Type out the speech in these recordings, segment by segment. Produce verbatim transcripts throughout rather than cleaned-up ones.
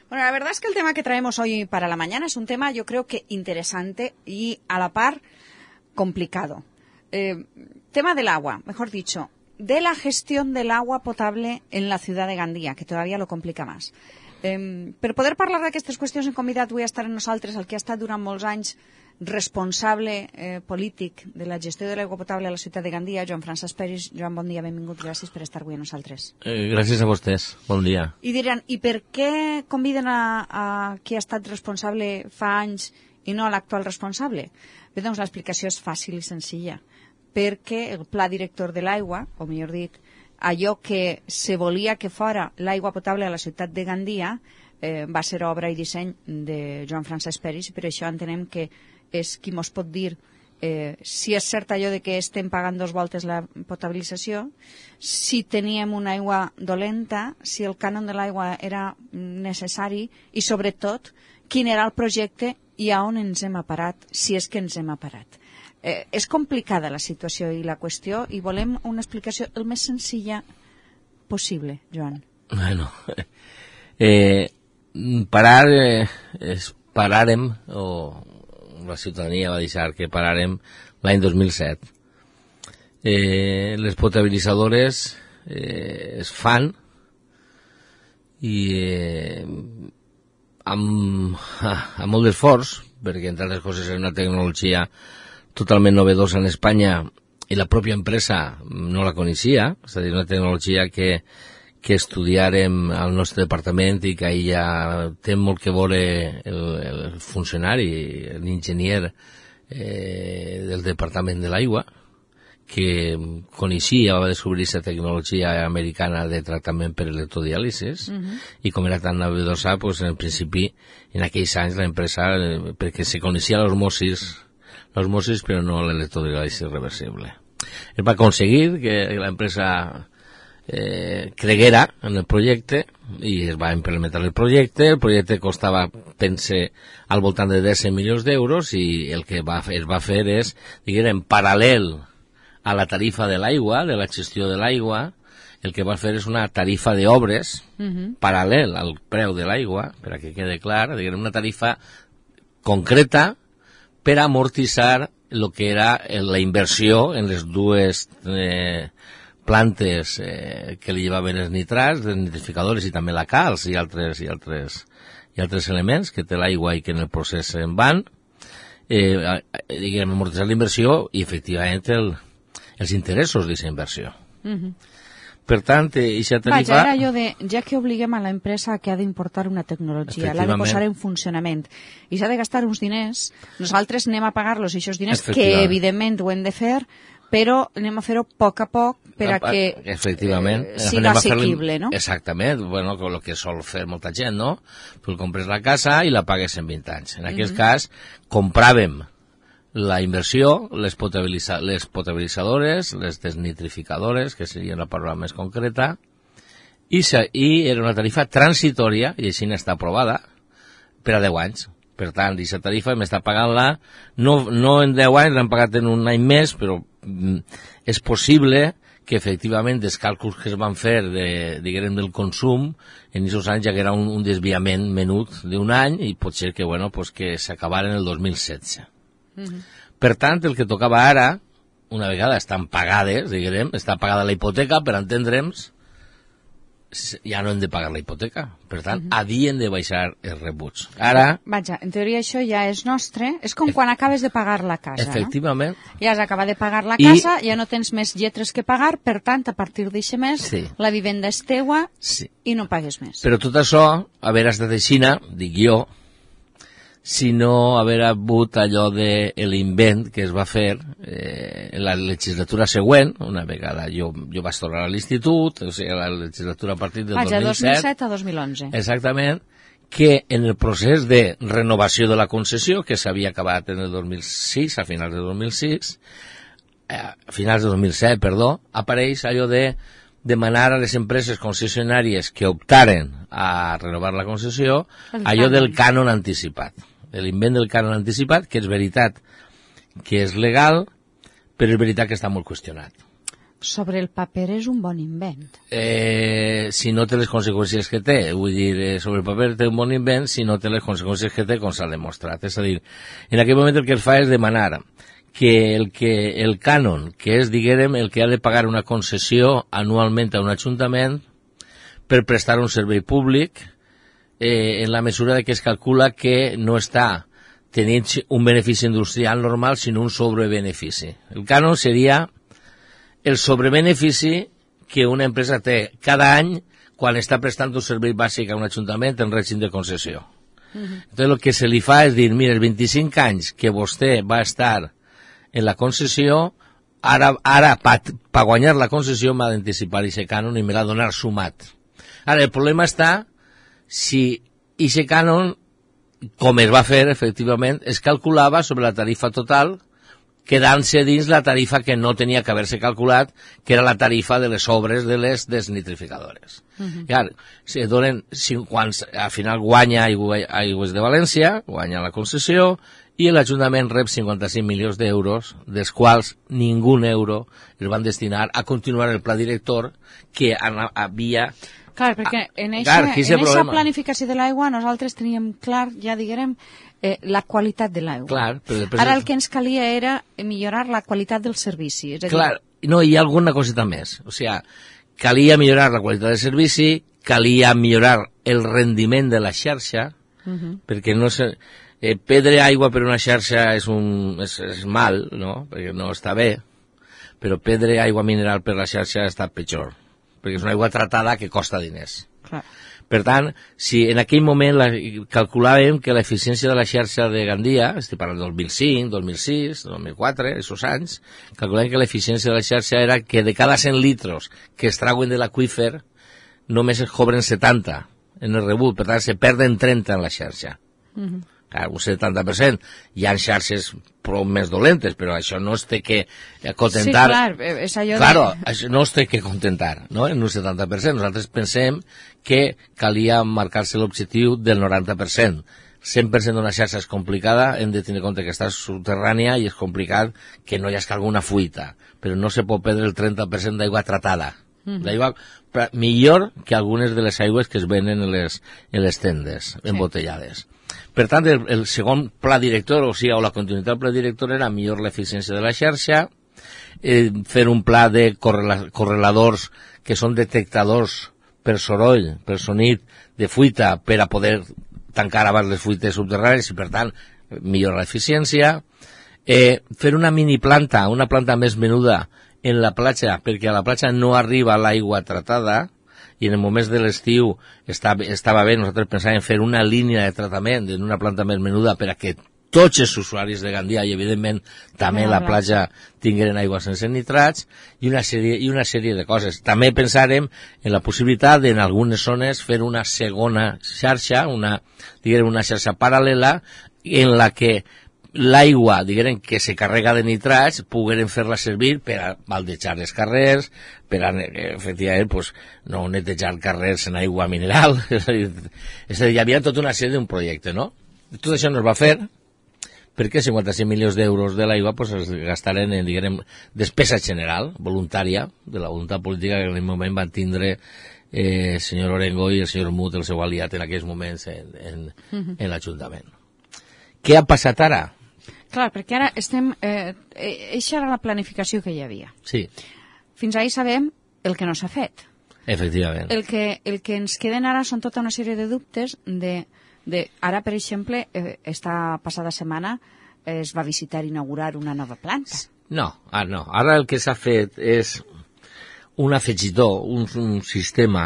Bueno, la verdad es que el tema que traemos hoy para la mañana es un tema, yo creo que interesante y a la par complicado. Eh, tema del agua, mejor dicho, de la gestión del agua potable en la ciudad de Gandia, que todavía lo complica más. Eh, per poder parlar d'aquestes qüestions en convidat avui a estar amb nosaltres el que ha estat durant molts anys responsable eh, polític de la gestió de l'aigua potable a la ciutat de Gandia, Joan Francesc Peris. Joan, bon dia, benvingut, gràcies per estar avui amb nosaltres. Eh, gràcies a vostès, bon dia. I diran, i per què conviden a, a qui ha estat responsable fa anys i no a l'actual responsable? Bé, doncs l'explicació és fàcil i senzilla. Perquè el pla director de l'aigua, o millor dit, allò que se volia que fora l'aigua potable a la ciutat de Gandia eh, va ser obra i disseny de Joan Francesc Peris, i per això entenem que és qui mos pot dir eh, si és cert allò de que estem pagant dos voltes la potabilització, si teníem una aigua dolenta, si el cànon de l'aigua era necessari i, sobretot, quin era el projecte i a on ens hem aparat, si és que ens hem aparat. Eh, és complicada la situació i la qüestió i volem una explicació el més senzilla possible, Joan. Bueno, eh, parar, eh, es pararem, o la ciutadania va deixar que pararem l'any dos mil set. Eh, les potabilitzadores eh, es fan i eh, amb, amb molt d'esforç, perquè entre altres coses és una tecnologia totalment novedosa en Espanya i la pròpia empresa no la coneixia, és a dir, una tecnologia que, que estudiarem al nostre departament i que ahí ja té molt que veure el, el funcionari, l'enginyer eh, del departament de l'aigua, que coneixia, va descobrir aquesta tecnologia americana de tractament per electrodiàlisis, uh-huh. I com era tan novedosa, pues, en principi, en aquells anys l'empresa, eh, perquè se coneixia l'osmosis, l'osmosis però no l'electrodiàlisis reversible. Es va aconseguir que l'empresa eh, creguera en el projecte i es va implementar el projecte. El projecte costava, pense, al voltant de deu milions d'euros i el que va, es va fer és, diguem, en paral·lel a la tarifa de l'aigua, de la gestió de l'aigua, el que va fer és una tarifa d'obres uh-huh. paral·lel al preu de l'aigua, per a que quede clar, diguem, una tarifa concreta per amortitzar el que era la inversió en les dues eh, plantes eh, que li llevaven els nitrats, els nitrificadors i també la calç i altres, i altres, i altres elements que té l'aigua i que en el procés en van, eh, diguem, amortitzar la inversió i efectivament el, els interessos d'aquesta inversió. Uh-huh. Per tant, eixa tarifa... Vaja, era allò de, ja que obliguem a l'empresa que ha d'importar una tecnologia, l'ha de posar en funcionament, i s'ha de gastar uns diners, nosaltres anem a pagar-los aquests diners, que evidentment ho hem de fer, però anem a fer-ho a poc a poc per a que efectivament, eh, siga assequible, no? Exactament, bueno, el que sol fer molta gent, no? Tu compres la casa i la pagues en vint anys. En aquest uh-huh. cas, compràvem la inversió, les, potabilitza, les potabilitzadores, les desnitrificadores, que seria la paraula més concreta, i, se, i era una tarifa transitòria, i així n'està aprovada, per a deu anys. Per tant, aquesta tarifa hem estat pagant-la, no, no en deu anys, l'hem pagat en un any més, però mm, és possible que efectivament dels càlculs que es van fer de, diguem, del consum, en aquests anys ja que era un, un desviament menut d'un any, i pot ser que, bueno, pues que s'acabara en el dos mil setze. Uh-huh. Per tant, el que tocava ara, una vegada estan pagades, diguem, està pagada la hipoteca, per entendre'ns, ja no hem de pagar la hipoteca. Per tant, uh-huh. havien de baixar els rebuts. Ara... Vaja, en teoria això ja és nostre, és com quan acabes de pagar la casa, efectivament, no? Ja has acabat de pagar la casa, I... ja no tens més lletres que pagar, per tant, a partir d'això més, sí. La vivenda és teua sí. I no pagues més. Però tot això, haver estat aixina, dic jo, si no haver hagut allò de l'invent que es va fer eh, en la legislatura següent, una vegada jo, jo vaig tornar a l'institut, o sigui, la legislatura a partir del Vaja, dos mil set, dos mil set a dos mil onze. Exactament, que en el procés de renovació de la concessió, que s'havia acabat en el dos mil sis, a finals de dos mil sis, eh, a finals de dos mil set, perdó, apareix allò de demanar a les empreses concessionàries que optaren a renovar la concessió allò del cànon anticipat. L'invent del cànon anticipat, que és veritat que és legal, però és veritat que està molt qüestionat. Sobre el paper és un bon invent. Eh, si no té les conseqüències que té, vull dir, eh, sobre el paper té un bon invent si no té les conseqüències que té, com s'ha demostrat. És a dir, en aquell moment el que es fa és demanar que el, que el cànon, que és, diguem, el que ha de pagar una concessió anualment a un ajuntament per prestar un servei públic, eh, en la mesura de que es calcula que no està tenint un benefici industrial normal, sinó un sobrebenefici. El cànon seria el sobrebenefici que una empresa té cada any quan està prestant un servei bàsic a un ajuntament en règim de concessió. Uh-huh. Entonces, el que se li fa és dir, mira, els vint-i-cinc anys que vostè va estar en la concessió, ara, ara per pa guanyar la concessió m'ha d'anticipar aquest cànon i me l'ha donar sumat. Ara, el problema està si aquest cànon, com es va fer, efectivament, es calculava sobre la tarifa total, quedant-se dins la tarifa que no tenia que haver-se calculat, que era la tarifa de les obres de les desnitrificadores. Uh-huh. I ara, se donen, quan al final guanya Aigües de València, guanya la concessió, i l'Ajuntament rep cinquanta-cinc milions d'euros, dels quals ningú euro es van destinar a continuar el pla director que havia... Clar, perquè en aquesta planificació de l'aigua nosaltres teníem clar, ja diguem, eh, la qualitat de l'aigua. Clar, però després... Ara el que ens calia era millorar la qualitat del servici. És a dir... Clar, no, hi ha alguna coseta més. O sigui, calia millorar la qualitat del servici, calia millorar el rendiment de la xarxa, uh-huh. perquè no sé... Eh, pedre aigua per una xarxa és, un, és, és mal, no? Perquè no està bé, però pedre aigua mineral per la xarxa està pitjor, perquè és una aigua tratada que costa diners. Clar. Per tant, si en aquell moment la, calculàvem que l'eficiència de la xarxa de Gandia, estic parlant del dos mil cinc, dos mil sis, dos mil quatre, aquests anys, calculàvem que l'eficiència de la xarxa era que de cada cent litros que es trauen de l'aqüífer, només es cobren setanta en el rebut, per tant, se perden trenta en la xarxa. Uh-huh. Clar, un setanta per cent. Hi ha xarxes prou més dolentes, però això no es té que contentar. Sí, clar, és allò claro, de... això no es té que contentar, no?, en un setanta per cent. Nosaltres pensem que calia marcar-se l'objectiu del noranta per cent. cent per cent d'una xarxa és complicada, hem de tenir en compte que està subterrània i és complicat que no hi hagi alguna fuita, però no se pot perdre el trenta per cent d'aigua tratada. Mm-hmm. D'aigua millor que algunes de les aigües que es venen en les, en les tendes, sí, embotellades. Per tant, el, el segon pla director, o sigui, o la continuïtat del pla director era millor l'eficiència de la xarxa, eh, fer un pla de correla, correladors que són detectadors per soroll, per sonit de fuita, per a poder tancar abans les fuites subterrànies i, per tant, millorar l'eficiència, eh, fer una mini planta, una planta més menuda en la platja, perquè a la platja no arriba l'aigua tratada, i en el moment de l'estiu estava, estava bé, nosaltres pensàvem fer una línia de tractament en una planta més menuda per a que tots els usuaris de Gandia i evidentment també la platja tingueren aigua sense nitrats i una sèrie, i una sèrie de coses. També pensàrem en la possibilitat en algunes zones fer una segona xarxa, una, diguem, una xarxa paral·lela en la que l'aigua, diguem, que se carrega de nitrats, pogueren fer-la servir per a baldejar els carrers, per a, efectivament, pues, no netejar carrers en aigua mineral. És a dir, és a dir, hi havia tota una sèrie d'un projecte, no? Tot això no es va fer, perquè cinquanta-cinc milions d'euros de l'aigua pues, es gastaren en, diguem, despesa general, voluntària, de la voluntat política que en aquell moment van tindre eh, el senyor Orengo i el senyor Mut, el seu aliat en aquells moments en, en, uh-huh. en l'Ajuntament. Què ha passat ara? Clar, perquè ara estem... Eh, eixa era la planificació que hi havia. Sí. Fins ahir sabem el que no s'ha fet. Efectivament. El que, el que ens queden ara són tota una sèrie de dubtes de... de ara, per exemple, eh, esta passada setmana eh, es va visitar i inaugurar una nova planta. No, ara no. Ara el que s'ha fet és un afegitó, un, un sistema,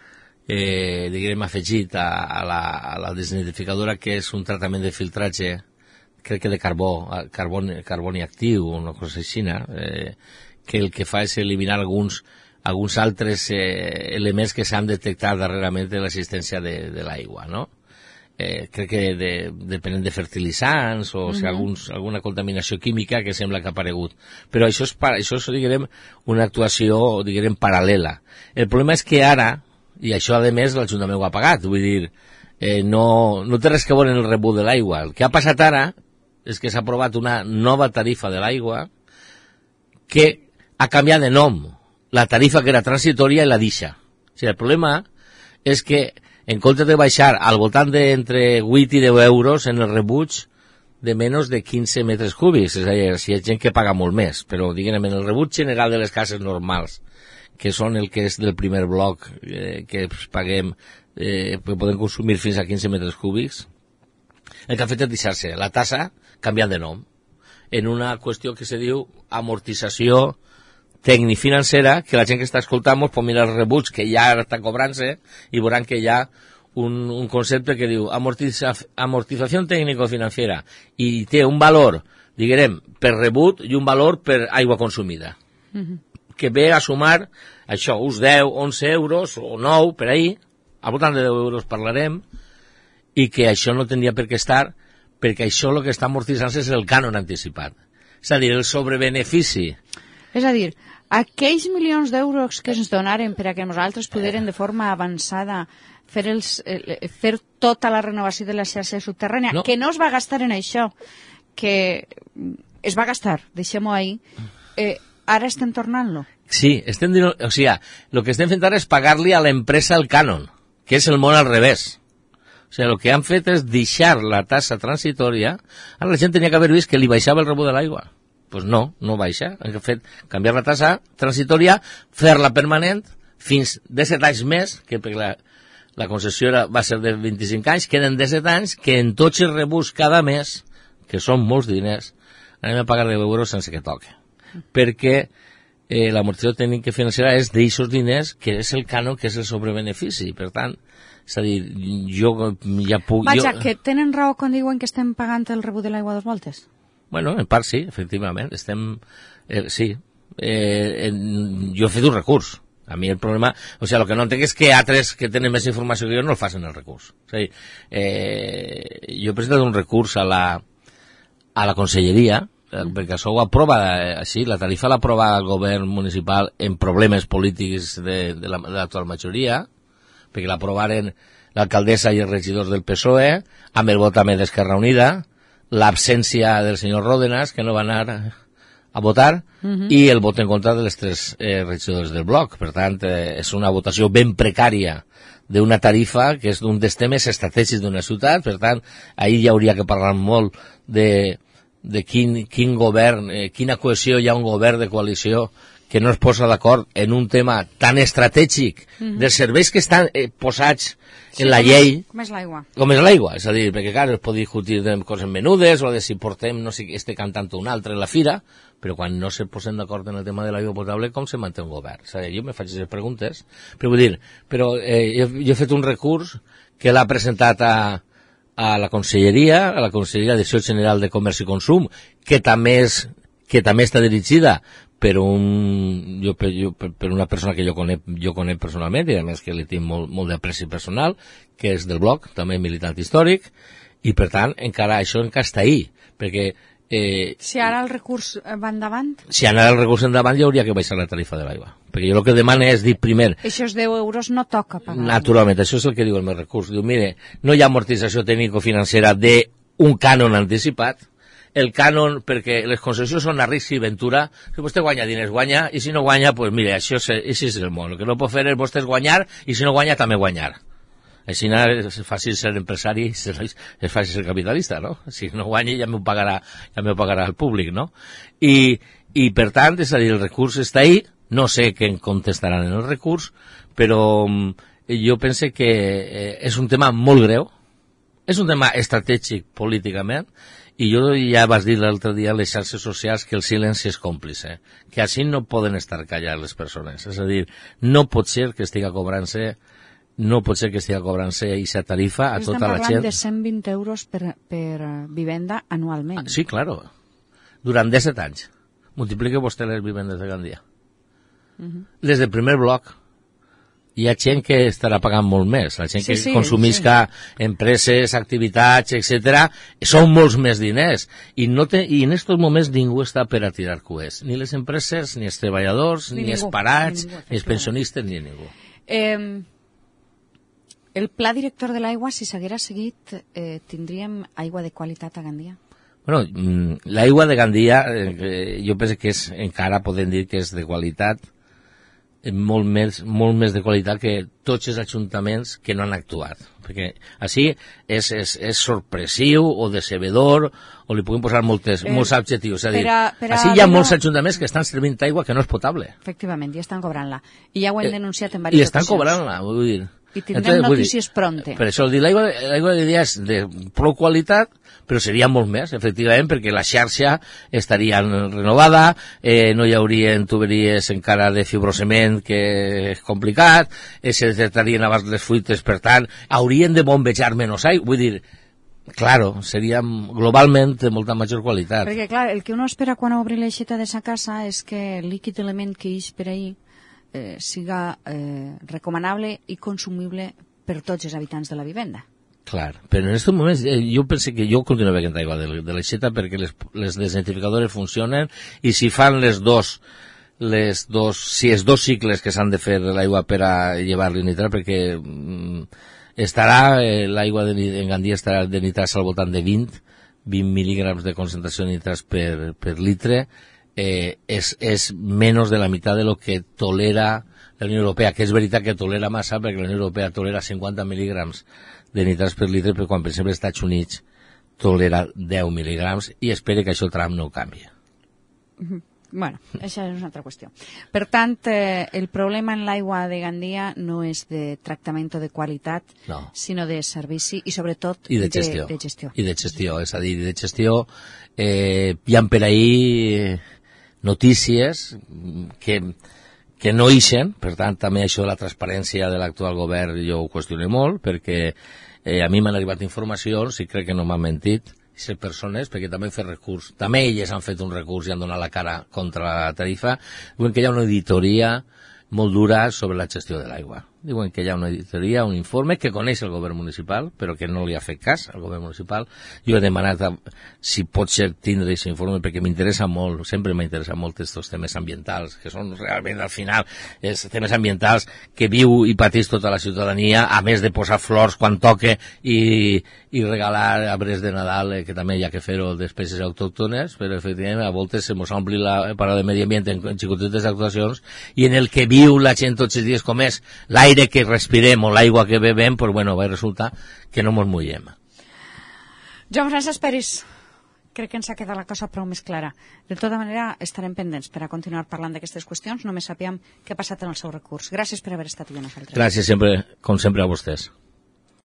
eh, diguem, afegit a, a, la, a la desnitrificadora, que és un tractament de filtratge, crec que de carbó, carboni, carboni actiu o una cosa així, eh, que el que fa és eliminar alguns, alguns altres eh, elements que s'han detectat darrerament de l'existència de, de l'aigua, no? Eh, crec que de, depenent de fertilitzants o, uh-huh. o sigui, alguns, alguna contaminació química que sembla que ha aparegut. Però això és, això és diguem, una actuació diguem, paral·lela. El problema és que ara, i això a més l'Ajuntament ho ha pagat, vull dir, eh, no, no té res que veure en el rebut de l'aigua. El que ha passat ara és que s'ha aprovat una nova tarifa de l'aigua que ha canviat de nom. la tarifa que era transitòria i la deixa. O sigui, el problema és que en comptes de baixar al voltant d'entre vuit i deu euros en el rebuig de menys de quinze metres cúbics, és a dir, si hi ha gent que paga molt més, però diguem, en el rebuig general de les cases normals, que són el que és del primer bloc, eh, que paguem, eh, que podem consumir fins a quinze metres cúbics, el que ha fet és deixar-se la tassa canviant de nom, en una qüestió que se diu amortització tècnic-financera, que la gent que està escoltant mos pot mirar els rebuts que ja està cobrant-se i veuran que hi ha un, un concepte que diu amortitza, amortització tècnico-financera i té un valor, diguem, per rebut i un valor per aigua consumida. Mm-hmm. Que ve a sumar això, uns deu, onze euros o nou per ahí, al voltant de deu euros parlarem, i que això no tindria per què estar, perquè això el que està amortitzant-se és el cànon anticipat. És a dir, el sobrebenefici. És a dir, aquells milions d'euros que ens donaren per a que nosaltres poderem de forma avançada fer, els, eh, fer tota la renovació de la xarxa subterrània, no. Que no es va gastar en això, que es va gastar, deixem-ho ahí, eh, ara estem tornant-lo. Sí, estem dient, o sigui, el que estem fent ara és pagar-li a l'empresa el cànon, que és el món al revés. O sigui, el que han fet és deixar la tassa transitòria. Ara la gent tenia que haver vist que li baixava el rebut de l'aigua. Doncs pues no, no baixa. Han fet canviar la tassa transitòria, fer-la permanent, fins disset anys més, que la, la concessió era, va ser de vint-i-cinc anys, queden disset anys, que en tots els rebuts cada mes, que són molts diners, anem a pagar deu euros sense que toque. Perquè eh, l'amortització tècnica financera és d'eixos diners, que és el cànon, que és el sobrebenefici. Per tant, és a dir, jo ja puc... Vaja, jo... que tenen raó quan diuen que estem pagant el rebut de l'aigua dos voltes? Bueno, en part sí, efectivament. Estem... Eh, sí. Eh, en, jo he fet un recurs. A mi el problema... O sigui, el que no entenc és que altres que tenen més informació que jo no el facin el recurs. És a dir, eh, jo he presentat un recurs a la, a la conselleria, mm. perquè això ho aprova eh, així, la tarifa l'aprova el govern municipal en problemes polítics de, de l'actual majoria, perquè l'aprovaren l'alcaldessa i els regidors del P S O E, amb el vot també d'Esquerra Unida, l'absència del senyor Ródenas, que no va anar a votar, uh-huh. i el vot en contra de les tres eh, regidors del bloc. Per tant, eh, és una votació ben precària d'una tarifa que és un dels temes estratègics d'una ciutat. Per tant, ahir ja hauria que parlar molt de, de quin, quin govern, eh, quina cohesió hi ha un govern de coalició que no es posa d'acord en un tema tan estratègic mm-hmm. dels serveis que estan eh, posats sí, en la com llei. És, com és l'aigua. Com és l'aigua, és a dir, perquè clar, es pot discutir de coses menudes o de si portem, no sé, este cantant un altre en la fira, però quan no se posen d'acord en el tema de l'aigua potable, com se manté un govern? És a dir, jo me faig aquestes preguntes, però vull dir, però eh, jo, jo he fet un recurs que l'ha presentat a, a la Conselleria, a la Conselleria de Direcció General de Comerç i Consum, que també és, que també està dirigida per un jo, per, jo, per, per una persona que jo conec, jo conec personalment, i a més que li tinc molt, molt d'apreci personal, que és del bloc, també militant històric, i per tant encara això encara està ahí, perquè eh, si ara el recurs va endavant? Si ara el recurs endavant ja hauria que baixar la tarifa de l'aigua, perquè jo el que demano és dir primer... Aquests deu euros no toca pagar. Naturalment, això és el que diu el meu recurs. Diu, mire, no hi ha amortització tècnico-financera d'un cànon anticipat, el cànon, perquè les concessions són a risc i ventura, si vostè guanya diners, guanya, i si no guanya, doncs pues, mire, això és, això és el món. El que no pot fer és vostè guanyar, i si no guanya, també guanyar. Així no és fàcil ser empresari, és fàcil ser capitalista, no? Si no guanya, ja m'ho pagarà, ja m'ho pagarà el públic, no? I, i per tant, és a dir, el recurs està ahí, no sé què en contestaran en el recurs, però jo pense que eh, és un tema molt greu, és un tema estratègic políticament, i jo ja vas dir l'altre dia a les xarxes socials que el silenci és còmplice, que així no poden estar callades les persones. És a dir, no pot ser que estiga cobrant-se no pot ser que estigui cobrant-se aquesta tarifa a tota la gent. Estem parlant de cent vint euros per, per vivenda anualment. Ah, sí, claro. Durant disset anys. Multiplica vostè les vivendes de Gandia. Uh-huh. Des del primer bloc hi ha gent que estarà pagant molt més. La gent sí, que sí, consumisca sí. empreses, activitats, etcètera. Són molts més diners. I, no te, i en aquests moments ningú està per a tirar coets. Ni les empreses, ni els treballadors, ni, ni els parats, ni, ningú, ni els pensionistes, ni ningú. Eh, el pla director de l'aigua, si s'haguera seguit, eh, tindríem aigua de qualitat a Gandia? Bueno, l'aigua de Gandia, eh, jo penso que és, encara podem dir que és de qualitat, molt més, molt més de qualitat que tots els ajuntaments que no han actuat. Perquè així és, és, és sorpressiu o decebedor, o li puguem posar moltes, eh, molts adjectius. És a dir, per a, per a així hi ha no... molts ajuntaments que estan servint aigua que no és potable. Efectivament, i estan cobrant-la. I ja ho hem denunciat en I diverses estan ocasions. cobrant-la, vull dir. I tindrem Entonces, notícies pronte. Per això, l'aigua de dia és de prou qualitat, però seria molt més, efectivament, perquè la xarxa estaria renovada, eh, no hi haurien tuberies encara de fibrocement, que és complicat, eh, se detectarien abans les fuites, per tant, haurien de bombejar menys aigua, vull dir, claro, seria globalment de molta major qualitat. Perquè, clar, el que uno espera quan obri l'aixeta de sa casa és que el líquid element que ix per ahí eh, siga eh, recomanable i consumible per tots els habitants de la vivenda. Clar, però en aquests moments eh, jo penso que jo continuo veient aigua de, de l'aixeta perquè les, les desintensificadores funcionen i si fan les dos les dos, si els dos cicles que s'han de fer l'aigua per a llevar-li nitrat, perquè mm, estarà, eh, l'aigua de, en Gandia estarà de nitrats al voltant de vint mil·lígrams de concentració de nitrats per, per litre, eh, és, és menys de la meitat de lo que tolera la Unió Europea, que és veritat que tolera massa, perquè la Unió Europea tolera cinquanta mil·lígrams de nitrats per litre, però quan, per exemple, els Estats Units tolera deu mil·lígrams, i espero que això Trump no ho canvi. Mm-hmm. Bueno, això és una altra qüestió. Per tant, eh, el problema en l'aigua de Gandia no és de tractament o de qualitat, no, sinó de servici i, sobretot, I de gestió. De, de gestió. I de gestió, és a dir, de gestió. Eh, hi ha per ahir notícies que, que no ixen, per tant, també això de la transparència de l'actual govern jo ho qüestiono molt, perquè eh, a mi m'han arribat informacions i crec que no m'han mentit, aquestes persones, perquè també han fet recurs, també elles han fet un recurs i han donat la cara contra la tarifa, diuen que hi ha una auditoria molt dura sobre la gestió de l'aigua. Diuen que hi ha una auditoria, un informe que coneix el govern municipal, però que no li ha fet cas al govern municipal. Jo he demanat a, si pot ser tindre aquest informe, perquè m'interessa molt, sempre m'ha interessat molt aquests temes ambientals, que són realment al final els temes ambientals que viu i pateix tota la ciutadania, a més de posar flors quan toque i, i regalar arbres de Nadal, eh, que també hi ha que fer-ho d'espècies autòctones, però efectivament a voltes se mos ompli la paraula de medi ambient en, en xicotetes actuacions, i en el que viu la gent tots els dies, com és l'aire que respirem o l'aigua que bebem, pues bueno, va resultar que no mos mullem. Joan Francesc Peris, crec que ens ha quedat la cosa prou més clara. De tota manera, estarem pendents per a continuar parlant d'aquestes qüestions, només sapíem què ha passat en el seu recurs. Gràcies per haver estat aquí amb nosaltres. Gràcies sempre, com sempre, a vostès.